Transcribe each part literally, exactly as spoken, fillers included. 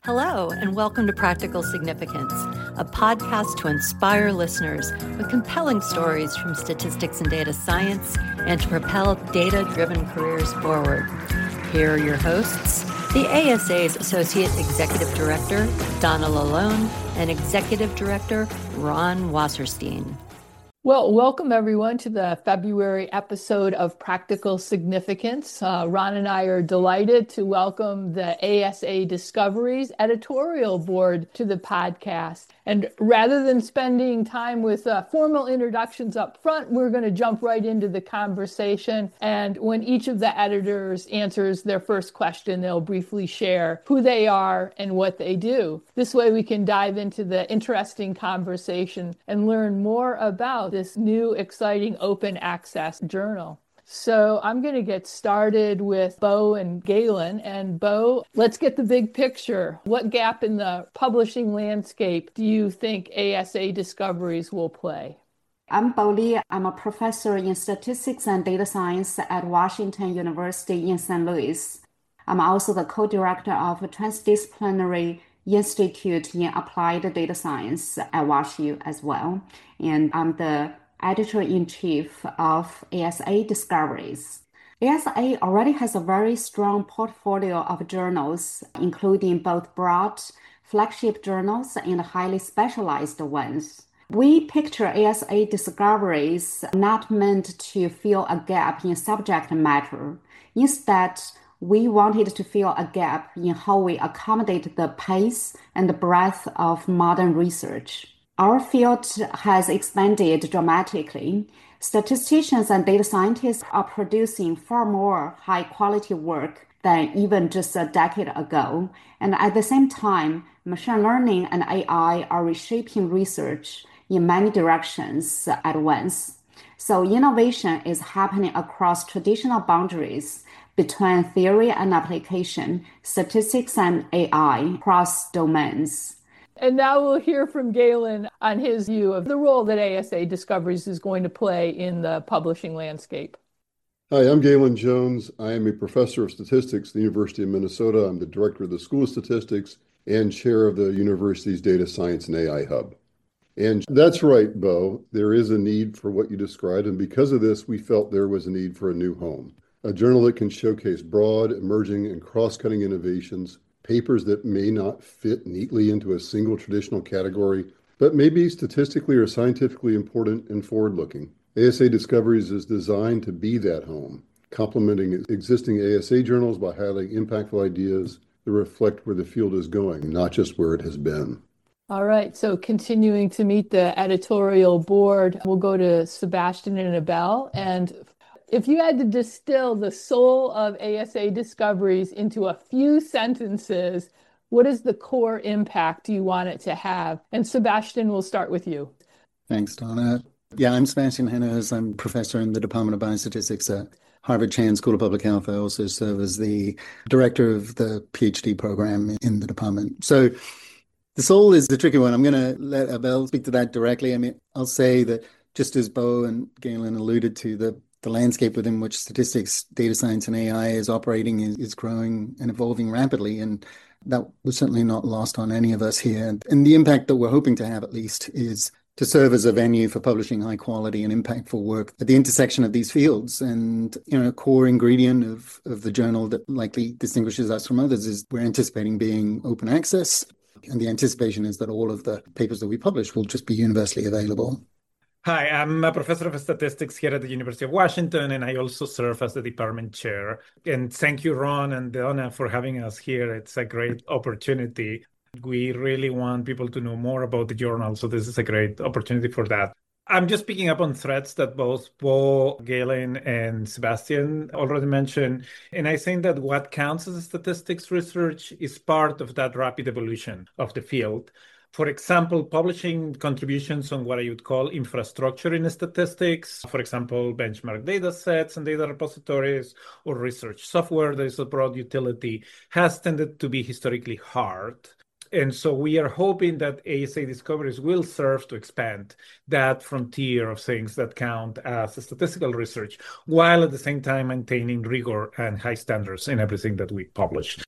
Hello, and welcome to Practical Significance, a podcast to inspire listeners with compelling stories from statistics and data science and to propel data-driven careers forward. Here are your hosts, the A S A's Associate Executive Director, Donna Lalone, and Executive Director, Ron Wasserstein. Well, welcome everyone to the February episode of Practical Significance. Uh, Ron and I are delighted to welcome the A S A Discoveries editorial board to the podcast. And rather than spending time with uh, formal introductions up front, we're going to jump right into the conversation. And when each of the editors answers their first question, they'll briefly share who they are and what they do. This way we can dive into the interesting conversation and learn more about this new, exciting open access journal. So I'm going to get started with Bo and Galen. And Bo, let's get the big picture. What gap in the publishing landscape do you think A S A Discoveries will play? I'm Bo Li. I'm a professor in statistics and data science at Washington University in Saint Louis. I'm also the co-director of a transdisciplinary institute in applied data science at WashU as well. And I'm the editor-in-chief of A S A Discoveries. A S A already has a very strong portfolio of journals, including both broad flagship journals and highly specialized ones. We picture A S A Discoveries not meant to fill a gap in subject matter. Instead, we wanted to fill a gap in how we accommodate the pace and the breadth of modern research. Our field has expanded dramatically. Statisticians and data scientists are producing far more high-quality work than even just a decade ago. And at the same time, machine learning and A I are reshaping research in many directions at once. So innovation is happening across traditional boundaries between theory and application, statistics and A I, across domains. And now we'll hear from Galen on his view of the role that A S A Discoveries is going to play in the publishing landscape. Hi, I'm Galen Jones. I am a professor of statistics at the University of Minnesota. I'm the director of the School of Statistics and chair of the university's Data Science and A I Hub. And that's right, Bo. There is a need for what you described. And because of this, we felt there was a need for a new home, a journal that can showcase broad, emerging, and cross-cutting innovations, papers that may not fit neatly into a single traditional category, but may be statistically or scientifically important and forward-looking. A S A Discoveries is designed to be that home, complementing existing A S A journals by highlighting impactful ideas that reflect where the field is going, not just where it has been. All right, so continuing to meet the editorial board, we'll go to Sebastian and Abel. And if you had to distill the soul of A S A Discoveries into a few sentences, what is the core impact you want it to have? And Sebastian, we'll start with you. Thanks, Donna. Yeah, I'm Sebastian Hennes. I'm professor in the Department of Biostatistics at Harvard Chan School of Public Health. I also serve as the director of the PhD program in the department. So the soul is the tricky one. I'm going to let Abel speak to that directly. I mean, I'll say that just as Bo and Galen alluded to, the The landscape within which statistics, data science, and A I is operating is, is growing and evolving rapidly. And that was certainly not lost on any of us here. And, and the impact that we're hoping to have, at least, is to serve as a venue for publishing high quality and impactful work at the intersection of these fields. And, you know, a core ingredient of, of the journal that likely distinguishes us from others is we're anticipating being open access. And the anticipation is that all of the papers that we publish will just be universally available. Hi, I'm a professor of statistics here at the University of Washington, and I also serve as the department chair. And thank you, Ron and Donna, for having us here. It's a great opportunity. We really want people to know more about the journal, so this is a great opportunity for that. I'm just picking up on threads that both Bo, Galen, and Sebastian already mentioned. And I think that what counts as statistics research is part of that rapid evolution of the field. For example, publishing contributions on what I would call infrastructure in statistics, for example, benchmark data sets and data repositories or research software that is a broad utility, has tended to be historically hard. And so we are hoping that A S A Discoveries will serve to expand that frontier of things that count as statistical research, while at the same time maintaining rigor and high standards in everything that we publish.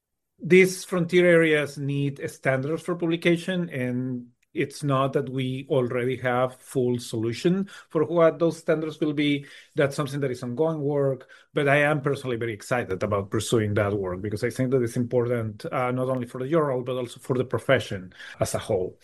these frontier areas need standards for publication, and it's not that we already have full solution for what those standards will be. That's something that is ongoing work, but I am personally very excited about pursuing that work because I think that it's important uh, not only for the journal, but also for the profession as a whole.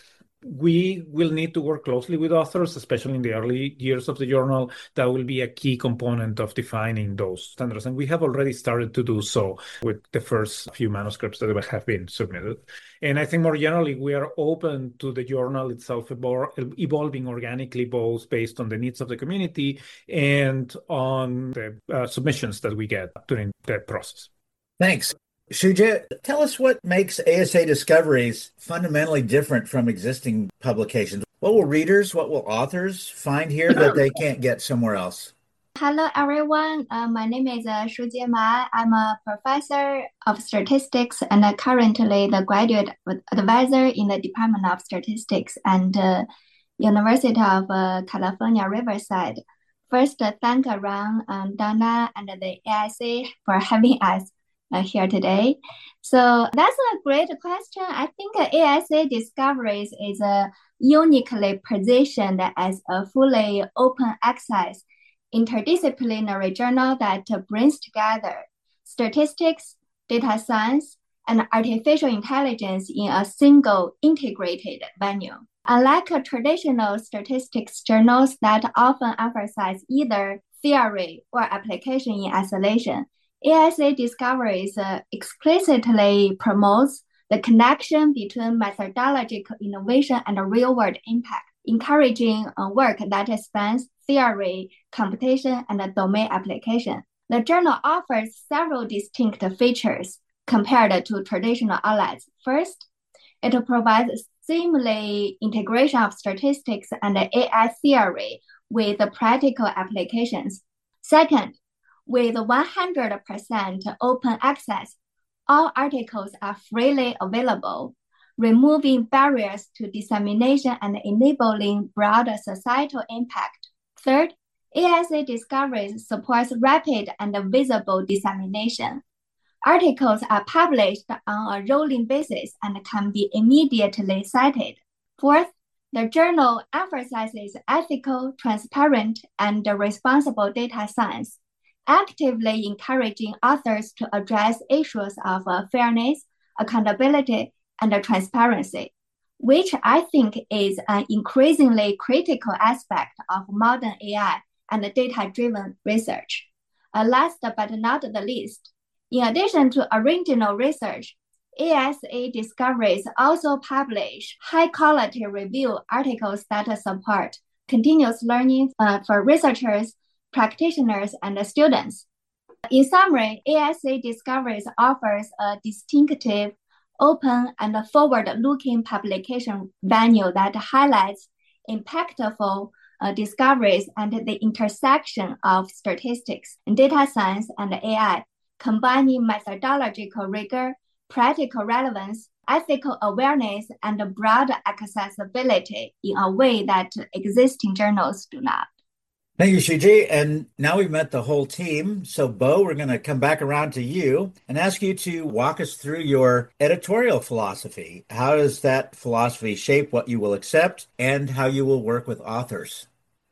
We will need to work closely with authors, especially in the early years of the journal. That will be a key component of defining those standards. And we have already started to do so with the first few manuscripts that have been submitted. And I think more generally, we are open to the journal itself evolving organically, both based on the needs of the community and on the uh, submissions that we get during the process. Thanks. Shujia, tell us what makes A S A Discoveries fundamentally different from existing publications. What will readers, what will authors find here that they can't get somewhere else? Hello, everyone. Uh, my name is uh, Shujia Ma. I'm a professor of statistics and uh, currently the graduate advisor in the Department of Statistics and uh, University of uh, California, Riverside. First, uh, thank Ron, um, Donna, and the A S A for having us Uh, here today. So that's a great question. I think uh, A S A Discoveries is uh, uniquely positioned as a fully open access interdisciplinary journal that uh, brings together statistics, data science, and artificial intelligence in a single integrated venue. Unlike uh, traditional statistics journals that often emphasize either theory or application in isolation, A S A Discoveries uh, explicitly promotes the connection between methodological innovation and real-world impact, encouraging uh, work that spans theory, computation, and domain application. The journal offers several distinct features compared to traditional outlets. First, it provides seamless integration of statistics and A I theory with practical applications. Second, with one hundred percent open access, all articles are freely available, removing barriers to dissemination and enabling broader societal impact. Third, A S A Discoveries supports rapid and visible dissemination. Articles are published on a rolling basis and can be immediately cited. Fourth, the journal emphasizes ethical, transparent, and responsible data science, actively encouraging authors to address issues of uh, fairness, accountability, and uh, transparency, which I think is an increasingly critical aspect of modern A I and data-driven research. Uh, last but not the least, in addition to original research, A S A Discoveries also publish high-quality review articles that support continuous learning uh, for researchers, practitioners, and students. In summary, A S A Discoveries offers a distinctive, open, and forward-looking publication venue that highlights impactful uh, discoveries and the intersection of statistics, data science, and A I, combining methodological rigor, practical relevance, ethical awareness, and broad accessibility in a way that existing journals do not. Thank you, Shujia. And now we've met the whole team. So, Bo, we're going to come back around to you and ask you to walk us through your editorial philosophy. How does that philosophy shape what you will accept and how you will work with authors?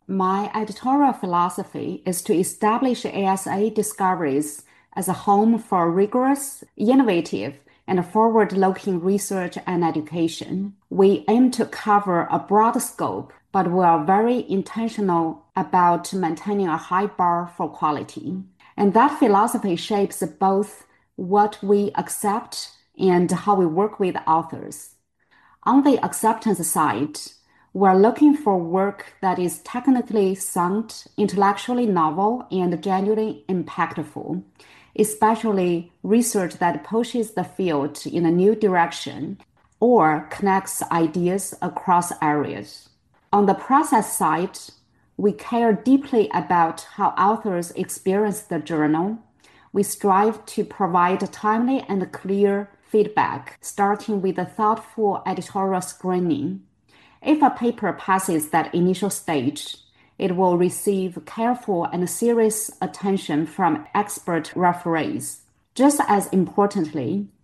My editorial philosophy is to establish A S A Discoveries as a home for rigorous, innovative, and forward-looking research and education. We aim to cover a broad scope, but we are very intentional about maintaining a high bar for quality. And that philosophy shapes both what we accept and how we work with authors. On the acceptance side, we're looking for work that is technically sound, intellectually novel, and genuinely impactful, especially research that pushes the field in a new direction or connects ideas across areas. On the process side, we care deeply about how authors experience the journal. We strive to provide timely and clear feedback, starting with a thoughtful editorial screening. If a paper passes that initial stage, it will receive careful and serious attention from expert referees. Just as importantly,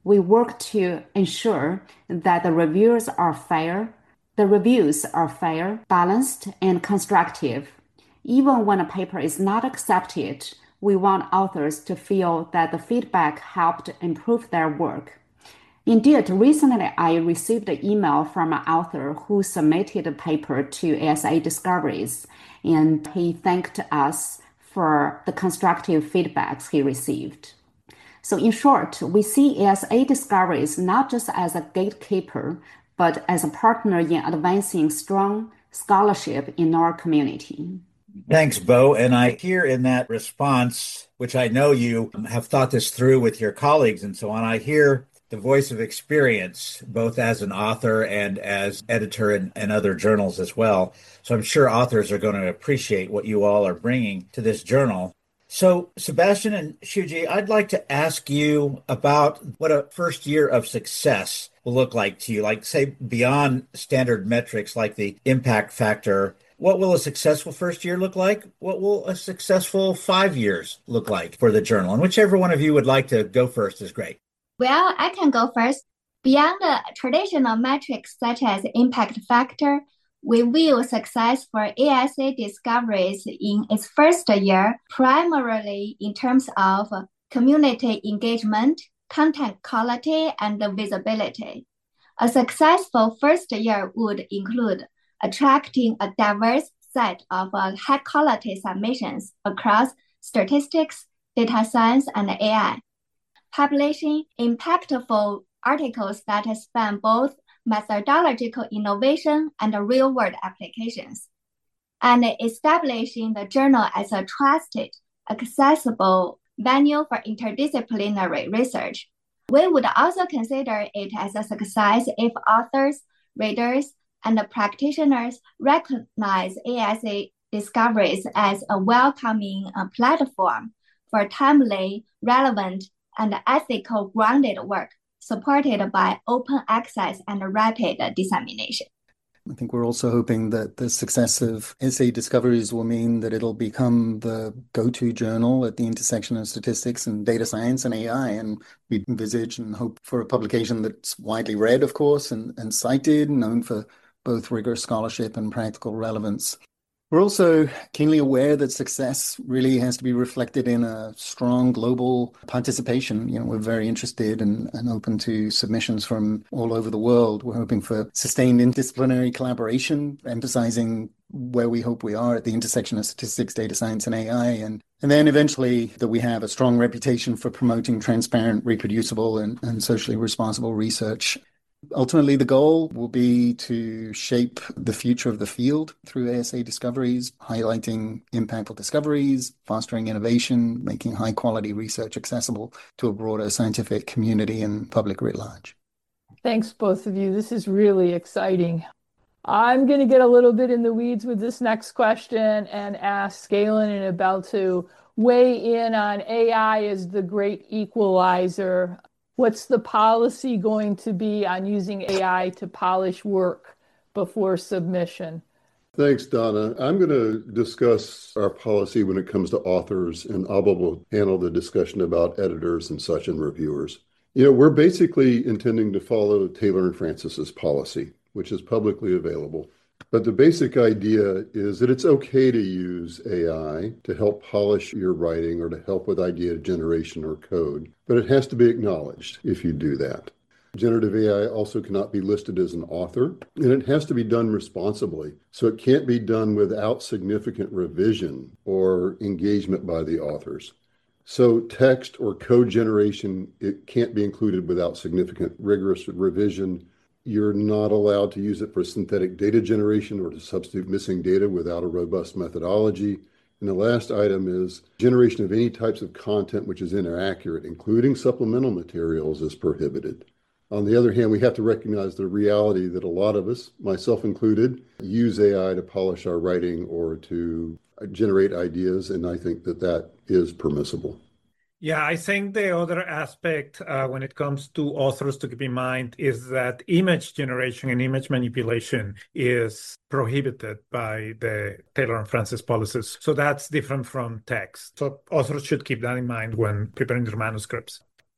We work to ensure that the reviews are fair, the reviews are fair, balanced, and constructive. Even when a paper is not accepted, we want authors to feel that the feedback helped improve their work. Indeed, recently I received an email from an author who submitted a paper to A S A Discoveries, and he thanked us for the constructive feedbacks he received. So in short, we see A S A Discoveries not just as a gatekeeper, but as a partner in advancing strong scholarship in our community. Thanks, Bo. And I hear in that response, which I know you have thought this through with your colleagues and so on, I hear the voice of experience, both as an author and as editor in, in other journals as well. So I'm sure authors are going to appreciate what you all are bringing to this journal. So, Sebastian and Shuji, I'd like to ask you about what a first year of success will look like to you, like, say, beyond standard metrics like the impact factor. What will a successful first year look like? What will a successful five years look like for the journal? And whichever one of you would like to go first is great. Well, I can go first. Beyond the traditional metrics such as impact factor, we view success for A S A Discoveries in its first year primarily in terms of community engagement, content quality, and visibility. A successful first year would include attracting a diverse set of uh, high-quality submissions across statistics, data science, and A I, publishing impactful articles that span both methodological innovation and real-world applications, and establishing the journal as a trusted, accessible venue for interdisciplinary research. We would also consider it as a success if authors, readers, and practitioners recognize A S A Discoveries as a welcoming uh, platform for timely, relevant, and ethical grounded work supported by open access and rapid dissemination. I think we're also hoping that the success of A S A Discoveries will mean that it'll become the go-to journal at the intersection of statistics and data science and A I. And we envisage and hope for a publication that's widely read, of course, and, and cited, known for both rigorous scholarship and practical relevance. We're also keenly aware that success really has to be reflected in a strong global participation. You know, we're very interested and, and open to submissions from all over the world. We're hoping for sustained interdisciplinary collaboration, emphasizing where we hope we are at the intersection of statistics, data science, and A I. And, and then eventually that we have a strong reputation for promoting transparent, reproducible, and, and socially responsible research. Ultimately, the goal will be to shape the future of the field through A S A Discoveries, highlighting impactful discoveries, fostering innovation, making high-quality research accessible to a broader scientific community and public writ large. Thanks, both of you. This is really exciting. I'm going to get a little bit in the weeds with this next question and ask Galen and Abel to weigh in on A I as the great equalizer. What's the policy going to be on using A I to polish work before submission? Thanks, Donna. I'm going to discuss our policy when it comes to authors, and Abel will handle the discussion about editors and such and reviewers. You know, we're basically intending to follow Taylor and Francis's policy, which is publicly available. But the basic idea is that it's okay to use A I to help polish your writing or to help with idea generation or code, but it has to be acknowledged if you do that. Generative A I also cannot be listed as an author, and it has to be done responsibly. So it can't be done without significant revision or engagement by the authors. So text or code generation, it can't be included without significant rigorous revision. You're not allowed to use it for synthetic data generation or to substitute missing data without a robust methodology. And the last item is generation of any types of content which is inaccurate, including supplemental materials, is prohibited. On the other hand, we have to recognize the reality that a lot of us, myself included, use A I to polish our writing or to generate ideas, and I think that that is permissible. Yeah, I think the other aspect uh, when it comes to authors to keep in mind is that image generation and image manipulation is prohibited by the Taylor and Francis policies. So that's different from text. So authors should keep that in mind when preparing their manuscripts.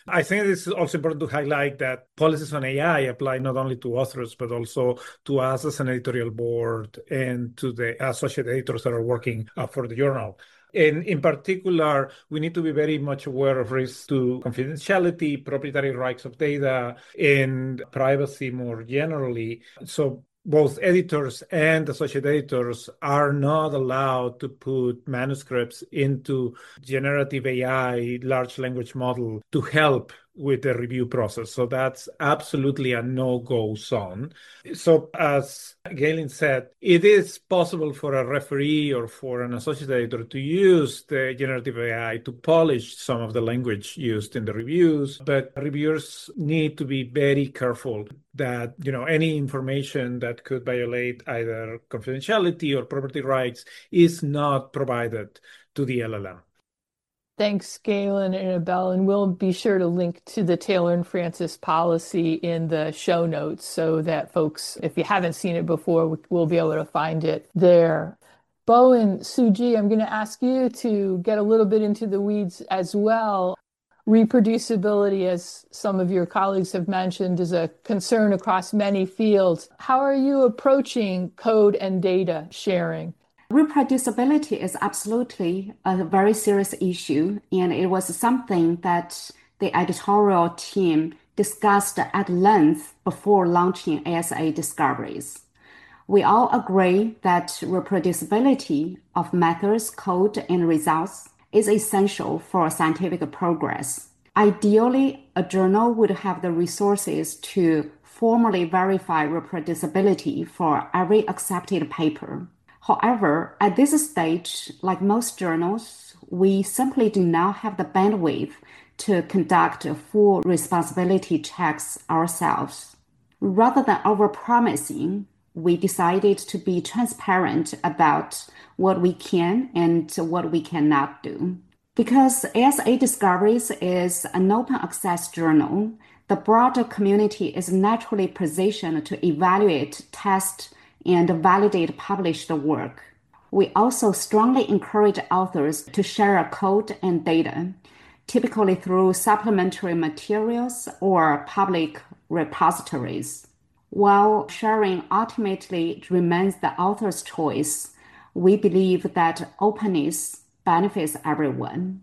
I think it's also important to highlight that policies on A I apply not only to authors, but also to us as an editorial board and to the associate editors that are working uh, for the journal. And in particular, we need to be very much aware of risks to confidentiality, proprietary rights of data, and privacy more generally. So both editors and associate editors are not allowed to put manuscripts into generative A I, large language model, to help with the review process. So that's absolutely a no-go zone. So as Galen said, it is possible for a referee or for an associate editor to use the generative A I to polish some of the language used in the reviews, but reviewers need to be very careful that, you know, any information that could violate either confidentiality or property rights is not provided to the L L M. Thanks, Galen and Annabelle, and we'll be sure to link to the Taylor and Francis policy in the show notes so that folks, if you haven't seen it before, will be able to find it there. Bo and Suji, I'm going to ask you to get a little bit into the weeds as well. Reproducibility, as some of your colleagues have mentioned, is a concern across many fields. How are you approaching code and data sharing? Reproducibility is absolutely a very serious issue, and it was something that the editorial team discussed at length before launching A S A Discoveries. We all agree that reproducibility of methods, code, and results is essential for scientific progress. Ideally, a journal would have the resources to formally verify reproducibility for every accepted paper. However, at this stage, like most journals, we simply do not have the bandwidth to conduct full responsibility checks ourselves. Rather than overpromising, we decided to be transparent about what we can and what we cannot do. Because A S A Discoveries is an open access journal, the broader community is naturally positioned to evaluate, test, and validate published work. We also strongly encourage authors to share code and data, typically through supplementary materials or public repositories. While sharing ultimately remains the author's choice, we believe that openness benefits everyone.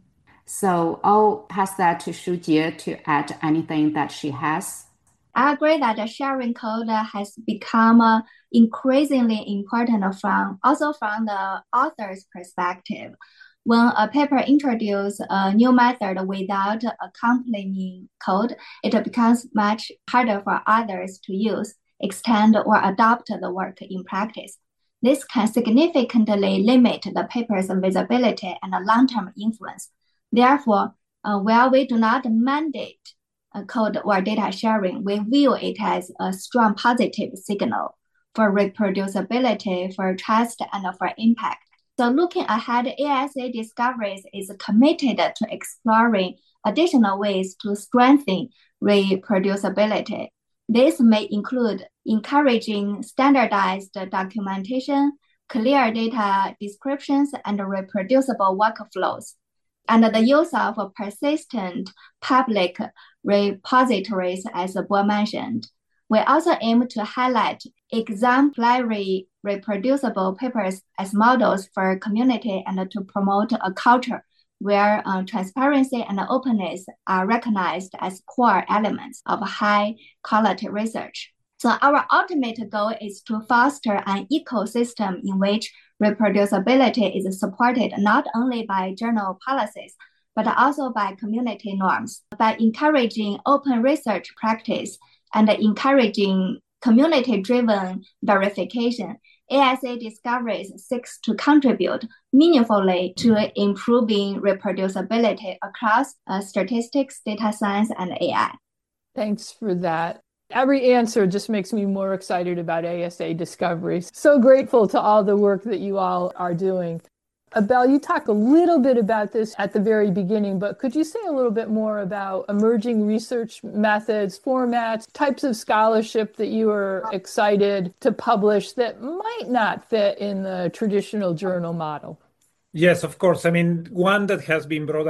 So I'll pass that to Shujie to add anything that she has. I agree that sharing code has become increasingly important from also from the author's perspective. When a paper introduces a new method without accompanying code, it becomes much harder for others to use, extend, or adopt the work in practice. This can significantly limit the paper's visibility and long-term influence. Therefore, uh, while we do not mandate Uh, code or data sharing, we view it as a strong positive signal for reproducibility, for trust, and for impact. So looking ahead, A S A Discoveries is committed to exploring additional ways to strengthen reproducibility. This may include encouraging standardized documentation, clear data descriptions, and reproducible workflows, and the use of persistent public repositories, as Bo mentioned. We also aim to highlight exemplary reproducible papers as models for community and to promote a culture where uh, transparency and openness are recognized as core elements of high quality research. So our ultimate goal is to foster an ecosystem in which reproducibility is supported not only by journal policies, but also by community norms. By encouraging open research practice and encouraging community-driven verification, A S A Discoveries seeks to contribute meaningfully to improving reproducibility across uh, statistics, data science, and A I. Thanks for that. Every answer just makes me more excited about A S A Discoveries. So grateful to all the work that you all are doing. Abel, you talked a little bit about this at the very beginning, but could you say a little bit more about emerging research methods, formats, types of scholarship that you are excited to publish that might not fit in the traditional journal model? Yes, of course. I mean, one that has been brought up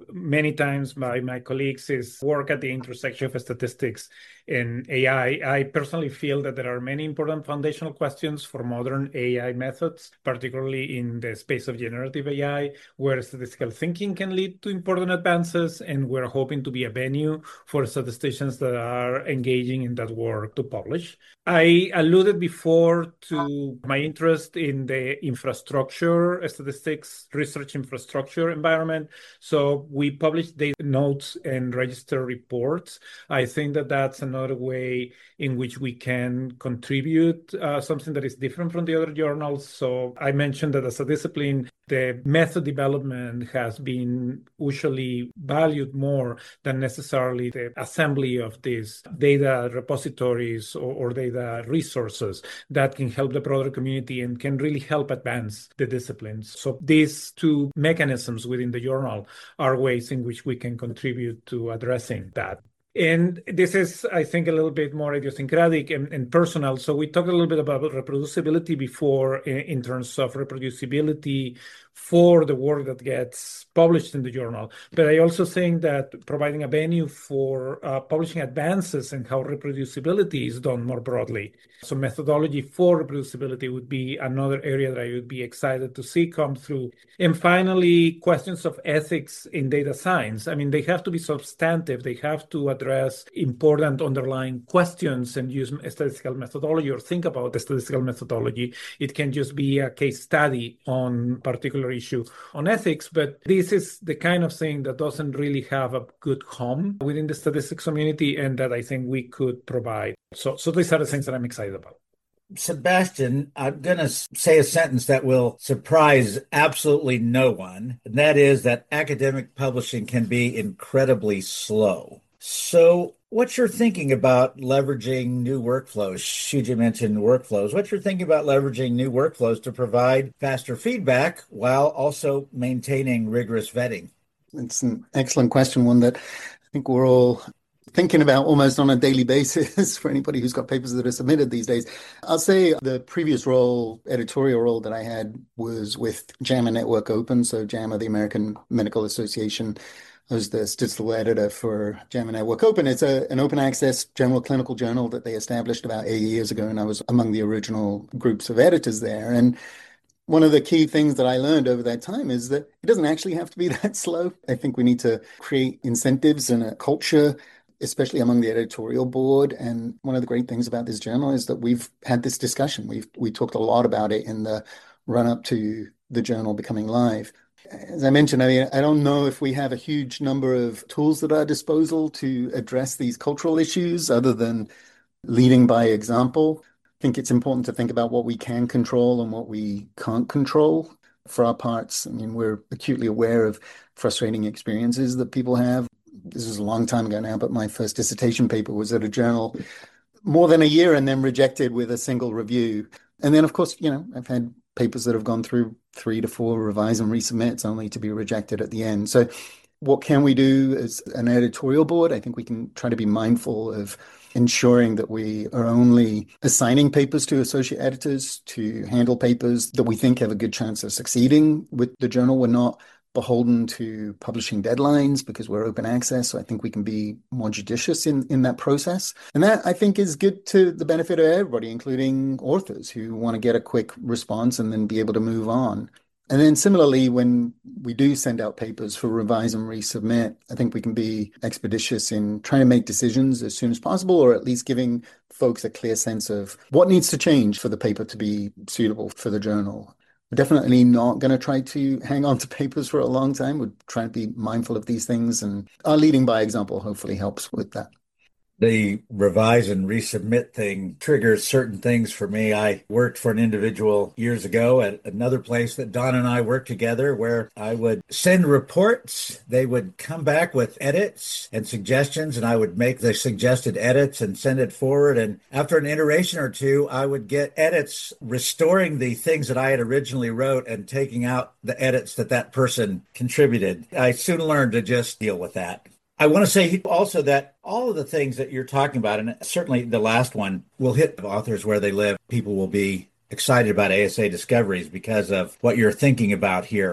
many times by my colleagues is work at the intersection of statistics and A I. I personally feel that there are many important foundational questions for modern A I methods, particularly in the space of generative A I, where statistical thinking can lead to important advances, and we're hoping to be a venue for statisticians that are engaging in that work to publish. I alluded before to my interest in the infrastructure, statistics research infrastructure environment. So we publish data notes and register reports. I think that that's another way in which we can contribute uh, something that is different from the other journals. So I mentioned that as a discipline, the method development has been usually valued more than necessarily the assembly of these data repositories or, or data resources that can help the broader community and can really help advance the disciplines. So these two mechanisms within the journal are ways in which we can contribute to addressing that. And this is, I think, a little bit more idiosyncratic and, and personal. So we talked a little bit about reproducibility before in, in terms of reproducibility for the work that gets published in the journal. But I also think that providing a venue for uh, publishing advances in how reproducibility is done more broadly. So methodology for reproducibility would be another area that I would be excited to see come through. And finally, questions of ethics in data science. I mean, they have to be substantive. They have to address important underlying questions and use statistical methodology or think about the statistical methodology. It can just be a case study on particular issue on ethics, but this is the kind of thing that doesn't really have a good home within the statistics community and that I think we could provide. So, so these are the things that I'm excited about. Sebastian, I'm going to say a sentence that will surprise absolutely no one, and that is that academic publishing can be incredibly slow. So what's your thinking about leveraging new workflows? Shujie mentioned workflows. What's your thinking about leveraging new workflows to provide faster feedback while also maintaining rigorous vetting? It's an excellent question, one that I think we're all thinking about almost on a daily basis for anybody who's got papers that are submitted these days. I'll say the previous role, editorial role that I had was with JAMA Network Open. So JAMA, the American Medical Association, I was the statistical editor for JAMA Network Open. It's a, an open access general clinical journal that they established about eight years ago, and I was among the original groups of editors there. And one of the key things that I learned over that time is that it doesn't actually have to be that slow. I think we need to create incentives and a culture, especially among the editorial board. And one of the great things about this journal is that we've had this discussion. We've we talked a lot about it in the run-up to the journal becoming live. As I mentioned, I mean, I don't know if we have a huge number of tools at our disposal to address these cultural issues other than leading by example. I think it's important to think about what we can control and what we can't control for our parts. I mean, we're acutely aware of frustrating experiences that people have. This is a long time ago now, but my first dissertation paper was at a journal more than a year and then rejected with a single review. And then, of course, you know, I've had papers that have gone through three to four revise and resubmits only to be rejected at the end. So what can we do as an editorial board? I think we can try to be mindful of ensuring that we are only assigning papers to associate editors to handle papers that we think have a good chance of succeeding with the journal. We're not beholden to publishing deadlines because we're open access. So I think we can be more judicious in, in that process. And that, I think, is good to the benefit of everybody, including authors who want to get a quick response and then be able to move on. And then similarly, when we do send out papers for revise and resubmit, I think we can be expeditious in trying to make decisions as soon as possible, or at least giving folks a clear sense of what needs to change for the paper to be suitable for the journal. We're definitely not going to try to hang on to papers for a long time. We're trying to be mindful of these things, and our leading by example hopefully helps with that. The revise and resubmit thing triggers certain things for me. I worked for an individual years ago at another place that Don and I worked together where I would send reports. They would come back with edits and suggestions, and I would make the suggested edits and send it forward. And after an iteration or two, I would get edits restoring the things that I had originally wrote and taking out the edits that that person contributed. I soon learned to just deal with that. I want to say also that all of the things that you're talking about, and certainly the last one, will hit authors where they live. People will be excited about A S A discoveries because of what you're thinking about here.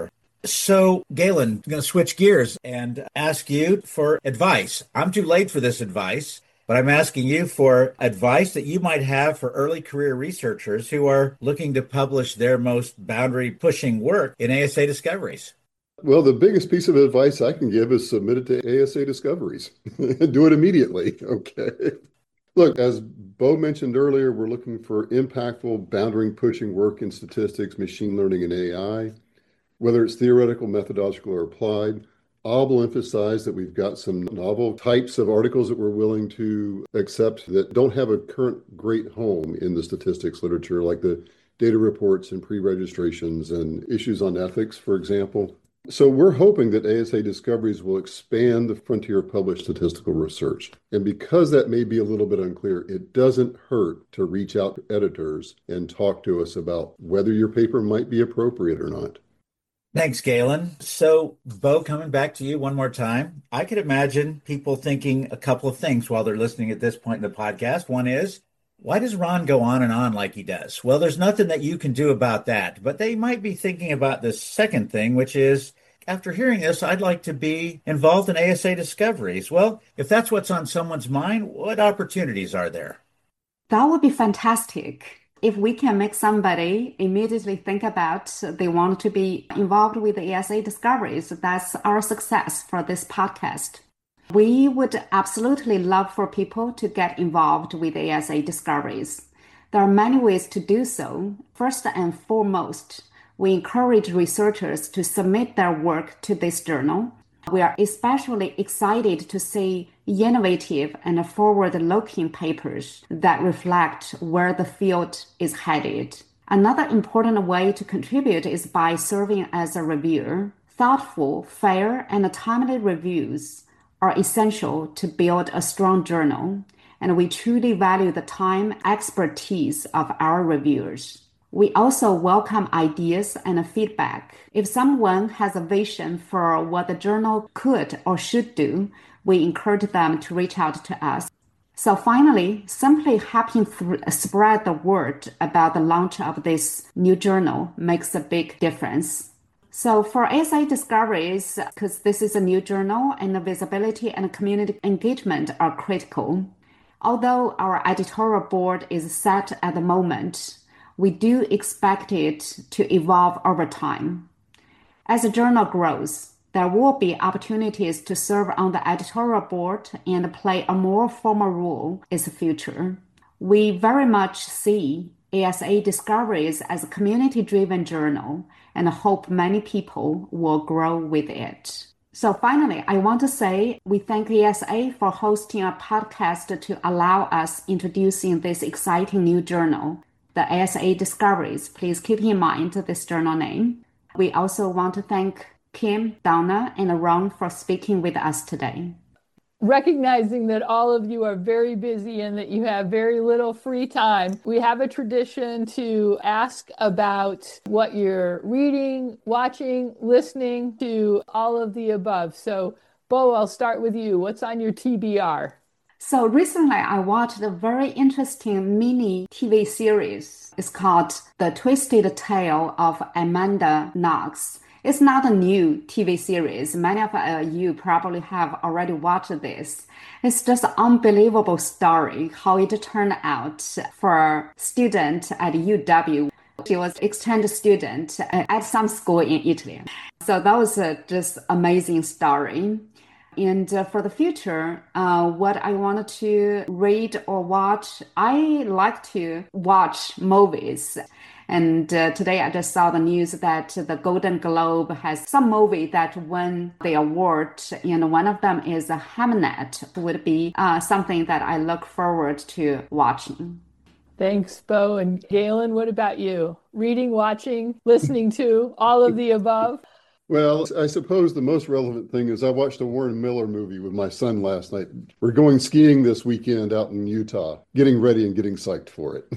So, Galen, I'm going to switch gears and ask you for advice. I'm too late for this advice, but I'm asking you for advice that you might have for early career researchers who are looking to publish their most boundary pushing work in A S A Discoveries. Well, the biggest piece of advice I can give is submit it to A S A Discoveries. Do it immediately. Okay. Look, as Bo mentioned earlier, we're looking for impactful, boundary pushing work in statistics, machine learning, and A I, whether it's theoretical, methodological, or applied. I will emphasize that we've got some novel types of articles that we're willing to accept that don't have a current great home in the statistics literature, like the data reports and pre-registrations and issues on ethics, for example. So we're hoping that A S A Discoveries will expand the frontier of published statistical research. And because that may be a little bit unclear, it doesn't hurt to reach out to editors and talk to us about whether your paper might be appropriate or not. Thanks, Galen. So, Bo, coming back to you one more time, I could imagine people thinking a couple of things while they're listening at this point in the podcast. One is, why does Ron go on and on like he does? Well, there's nothing that you can do about that. But they might be thinking about the second thing, which is, after hearing this, I'd like to be involved in A S A Discoveries. Well, if that's what's on someone's mind, what opportunities are there? That would be fantastic. If we can make somebody immediately think about they want to be involved with the A S A Discoveries, that's our success for this podcast. We would absolutely love for people to get involved with A S A Discoveries. There are many ways to do so. First and foremost, we encourage researchers to submit their work to this journal. We are especially excited to see innovative and forward-looking papers that reflect where the field is headed. Another important way to contribute is by serving as a reviewer. Thoughtful, fair, and timely reviews are essential to build a strong journal, and we truly value the time and expertise of our reviewers. We also welcome ideas and feedback. If someone has a vision for what the journal could or should do, we encourage them to reach out to us. So finally, simply helping th- spread the word about the launch of this new journal makes a big difference. So for A S A Discoveries, because this is a new journal and the visibility and community engagement are critical. Although our editorial board is set at the moment, we do expect it to evolve over time. As the journal grows, there will be opportunities to serve on the editorial board and play a more formal role in the future. We very much see A S A Discoveries as a community-driven journal and hope many people will grow with it. So finally, I want to say we thank A S A for hosting a podcast to allow us introducing this exciting new journal, the A S A Discoveries. Please keep in mind this journal name. We also want to thank Kim, Donna, and Ron for speaking with us today. Recognizing that all of you are very busy and that you have very little free time, we have a tradition to ask about what you're reading, watching, listening to, all of the above. So, Bo, I'll start with you. What's on your T B R? So recently I watched a very interesting mini T V series. It's called The Twisted Tale of Amanda Knox. It's not a new T V series. Many of uh, you probably have already watched this. It's just an unbelievable story, how it turned out for a student at U W. She was an exchange student at some school in Italy. So that was a just amazing story. And uh, for the future, uh, what I wanted to read or watch, I like to watch movies. And uh, today I just saw the news that the Golden Globe has some movie that won the award, and one of them is Hamnet, would be uh, something that I look forward to watching. Thanks, Bo. And Galen, what about you? Reading, watching, listening to, all of the above? Well, I suppose the most relevant thing is I watched a Warren Miller movie with my son last night. We're going skiing this weekend out in Utah, getting ready and getting psyched for it.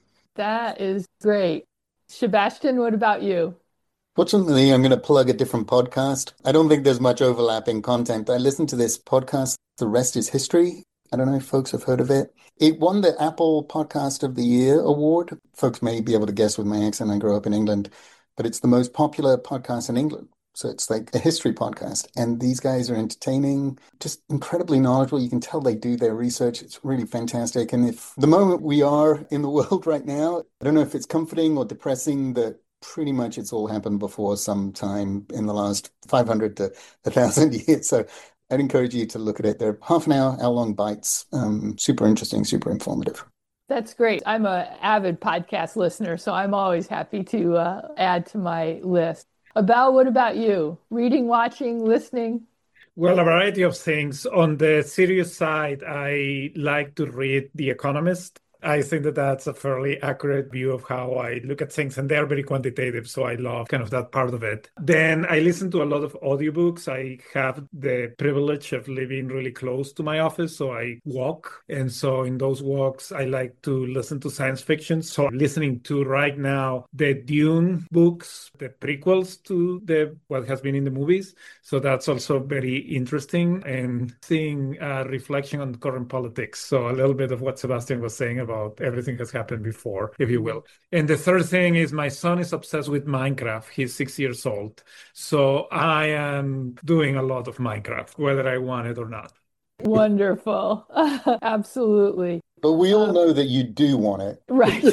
That is great. Sebastian, what about you? Fortunately, I'm going to plug a different podcast. I don't think there's much overlapping content. I listened to this podcast, The Rest is History. I don't know if folks have heard of it. It won the Apple Podcast of the Year award. Folks may be able to guess with my accent. I grew up in England, but it's the most popular podcast in England. So it's like a history podcast. And these guys are entertaining, just incredibly knowledgeable. You can tell they do their research. It's really fantastic. And if the moment we are in the world right now, I don't know if it's comforting or depressing that pretty much it's all happened before some time in the last five hundred to one thousand years. So I'd encourage you to look at it. They're half an hour, hour-long bites. Um, super interesting, super informative. That's great. I'm an avid podcast listener, so I'm always happy to uh, add to my list. Abel, what about you? Reading, watching, listening? Well, a variety of things. On the serious side, I like to read The Economist. I think that that's a fairly accurate view of how I look at things, and they're very quantitative, so I love kind of that part of it. Then I listen to a lot of audiobooks. I have the privilege of living really close to my office, so I walk. And so in those walks, I like to listen to science fiction. So I'm listening to right now the Dune books, the prequels to the what has been in the movies. So that's also very interesting, and seeing a reflection on current politics. So a little bit of what Sebastian was saying about everything has happened before, if you will. And the third thing is my son is obsessed with Minecraft. He's six years old. So I am doing a lot of Minecraft, whether I want it or not. Wonderful. Absolutely. But we all um, know that you do want it. Right.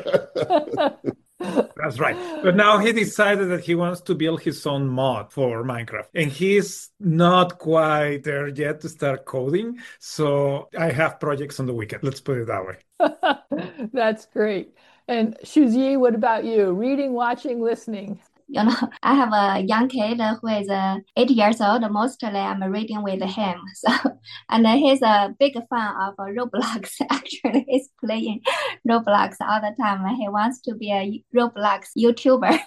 That's right. But now he decided that he wants to build his own mod for Minecraft. And he's not quite there yet to start coding. So I have projects on the weekend. Let's put it that way. That's great. And Shuji, what about you? Reading, watching, listening? You know, I have a young kid who is uh, eight years old. Mostly I'm reading with him. So, and he's a big fan of Roblox. Actually, he's playing Roblox all the time. He wants to be a Roblox YouTuber.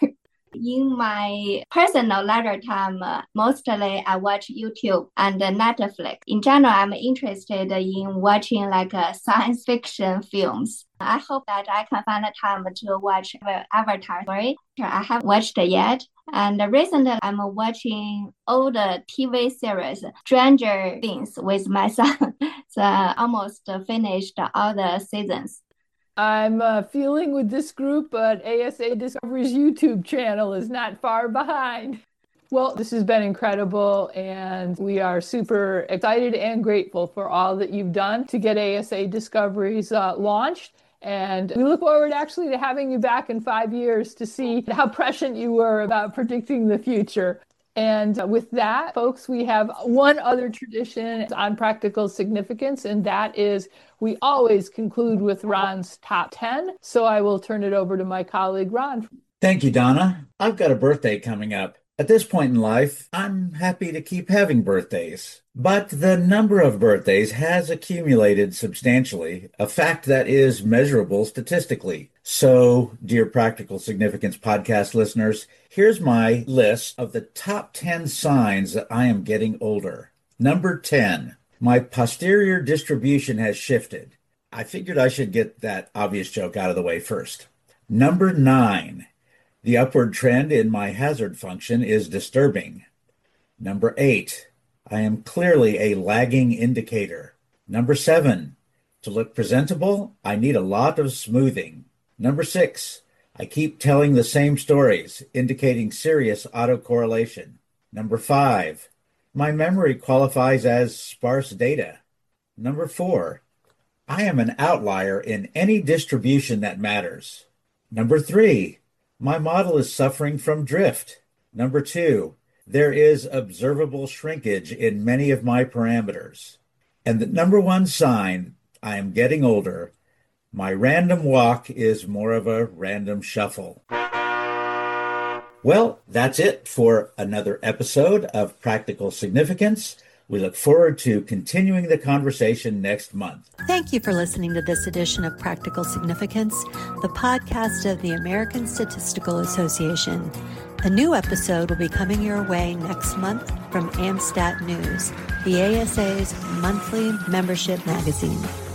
In my personal leisure time, uh, mostly I watch YouTube and uh, Netflix. In general, I'm interested in watching like uh, science fiction films. I hope that I can find the time to watch Avatar three. I haven't watched it yet. And recently, I'm watching all the T V series, Stranger Things, with my son. So I almost finished all the seasons. I'm uh, feeling with this group, but A S A Discovery's YouTube channel is not far behind. Well, this has been incredible, and we are super excited and grateful for all that you've done to get A S A Discoveries uh, launched. And we look forward actually to having you back in five years to see how prescient you were about predicting the future. And with that, folks, we have one other tradition on practical significance, and that is we always conclude with Ron's top ten. So I will turn it over to my colleague, Ron. Thank you, Donna. I've got a birthday coming up. At this point in life, I'm happy to keep having birthdays. But the number of birthdays has accumulated substantially, a fact that is measurable statistically. So, dear Practical Significance podcast listeners, here's my list of the top ten signs that I am getting older. Number ten, my posterior distribution has shifted. I figured I should get that obvious joke out of the way first. Number nine, the upward trend in my hazard function is disturbing. Number eight, I am clearly a lagging indicator. Number seven, to look presentable, I need a lot of smoothing. Number six, I keep telling the same stories, indicating serious autocorrelation. Number five, my memory qualifies as sparse data. Number four, I am an outlier in any distribution that matters. Number three, my model is suffering from drift. Number two, there is observable shrinkage in many of my parameters. And the number one sign I am getting older, my random walk is more of a random shuffle. Well, that's it for another episode of Practical Significance. We look forward to continuing the conversation next month. Thank you for listening to this edition of Practical Significance, the podcast of the American Statistical Association. A new episode will be coming your way next month from AmStat News, the A S A's monthly membership magazine.